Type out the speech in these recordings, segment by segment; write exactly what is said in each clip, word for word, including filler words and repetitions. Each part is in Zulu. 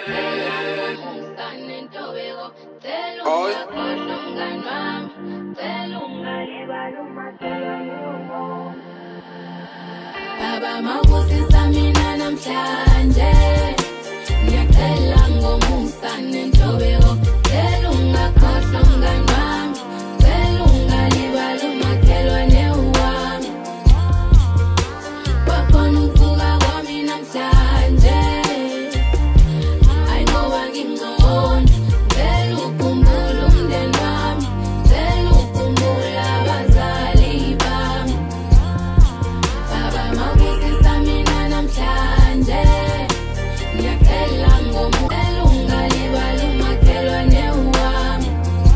Baba mawusisa mina namhlanje ngiyacela ngomusa nentobeko cela ungakhohlwa mngani wami cela ungalibali umakhelwane wami wakhona ukuvuka kwami namhlanje ayingoba ngingcono cela ukhumbule umndeni wami cela ukhumbule abazali bami Baba mawusisa mina namhlanje ngiyacela ngomusa ungalibali umakhelwane wami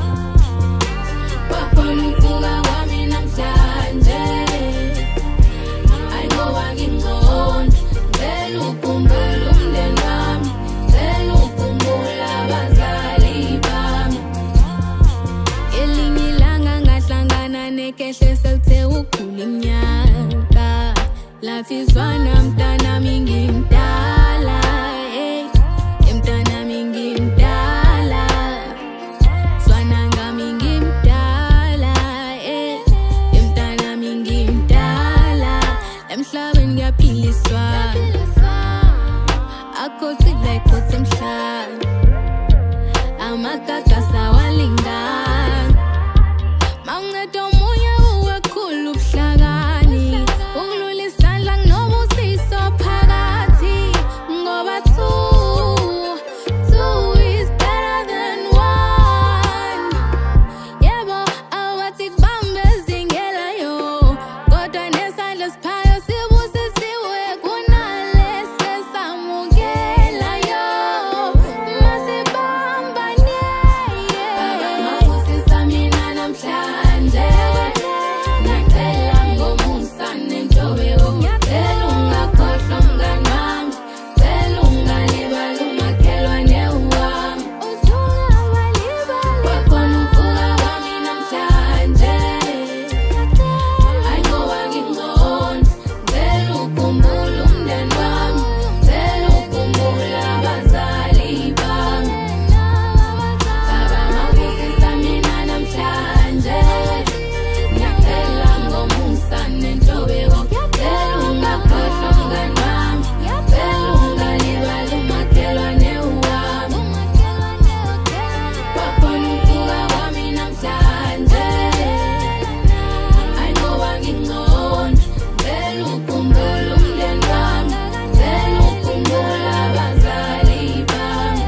wakhona ukuvuka kwami namhlanje ayingoba ngingcono cela ukhumbule umndeni wami cela ukhumbule abazali bami elinye ilanga ngahlangana nekehle sekuthe ukhula iminyaka lathi zwana mntanami ngimdala hey mntanami ngimdala zwana ngami ngimdala hey mntanami ngimdala emhlabeni ngiyaphiliswa akhothi like khothi emhlabeni amagagasa walingana mawunceda umoya uwekhulu ubuhlakani ukulula isandla nginobusiso phakathi ngoba two two is better than one yebo awathi kubambe zingelayo kodwa nesandla siphayo sibusisiwe kunalesi esamukelayo masibambane Baba mawusisa mina namhlanje ngiyacela ngomusa nentobeko cela ungakhohlwa mngani wami cela ungalibali umakhelwane wami wakhona ukuvuka kwami namhlanje ayingoba ngingcono cela ukhumbule umndeni wami cela ukhumbule abazali bami Baba mawusisa mina namhlanje ngiyacela ngomusa nentobeko cela ungakhohlwa mngani wami cela ungalibali umakhelwane wami wakhona ukuvuka kwami namhlanje ayingoba ngingcono cela ukhumbule umndeni wami cela ukhumbule abazali bami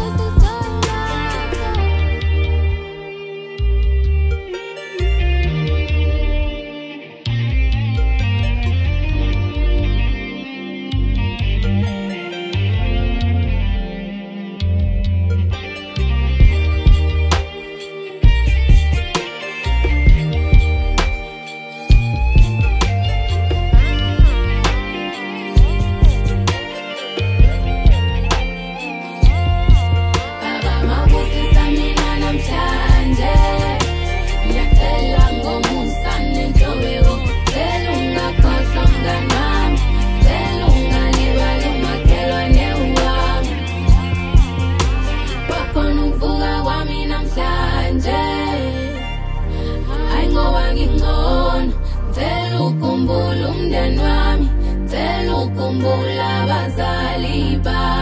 Baba mawusisa mina namhlanje ngiyacela ngomusa nentobeko cela ungakhohlwa mngani wami cela ungalibali umakhelwane wami wakhona ukuvuka kwami namhlanje ayingoba ngingcono cela ukhumbule umndeni wami cela ukhumbule abazali bami